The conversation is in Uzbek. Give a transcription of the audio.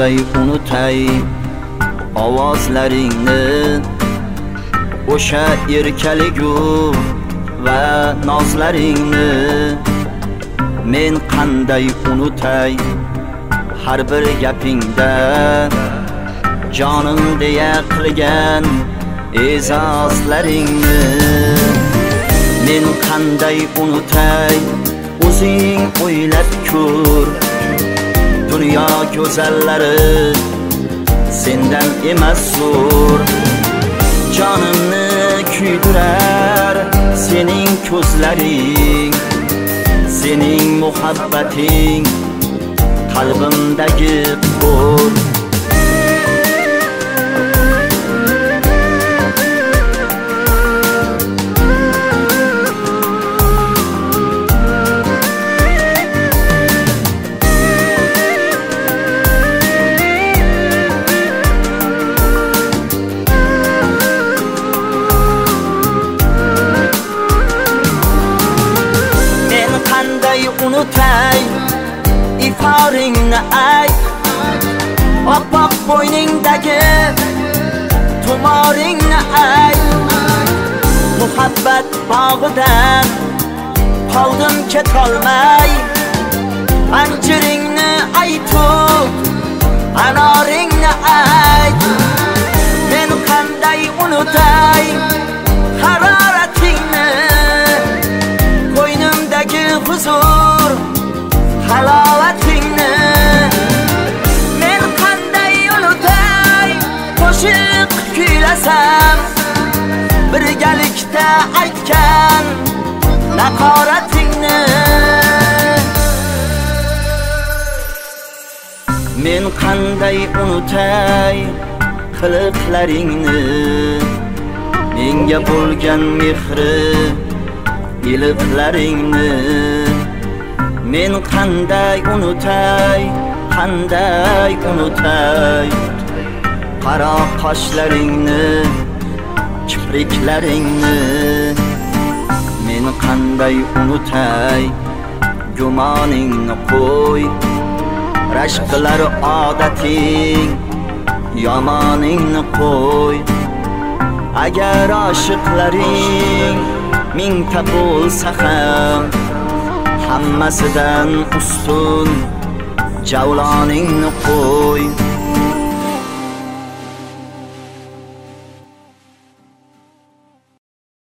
qanday unutay ovozlaringni, o'sha erkaligu va nozlaringni. Men qanday unutay har bir gapingda jonim deya qilgan e'zozlaringni. Men qanday unutay o'zing o'ylab ko'r, dunyo go'zallari sendan emas zo'r. Jonimni kuydirar sening ko'zlaring, sening muhabbating qalbimdagi qo'r. Unutay iforingni ay, oppoq bo'yningdagi tumoringni ay. Muhabbat bog'idan qoldim ketolmay, anjiringni aytib anoringni ay. Men qanday unutay haroratingni, ko'ynimdagi huzur halovatingni. Men qanday unutay qo'shiq kuylasam, birgalikda aytgan naqoratingni. Men qanday unutay qiliqlaringni, menga bo'lgan mehri iliqlaringni. Men qanday unutay qaro qoshlaringni, kipriklaringni. Men qanday unutay gumoningni qo'y, rashqlar odating yomoningni qo'y. Agar oshiqlaring mingta bo'lsa ham, hammasidan ustun javloningni qo'y.